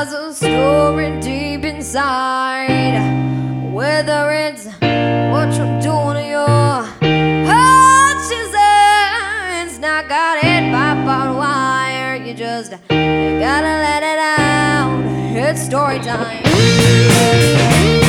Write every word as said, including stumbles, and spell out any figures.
has a story deep inside. Whether it's what you're doing to your heart, she said, it's not got hit by barbed wire. You just you gotta let it out. It's story time.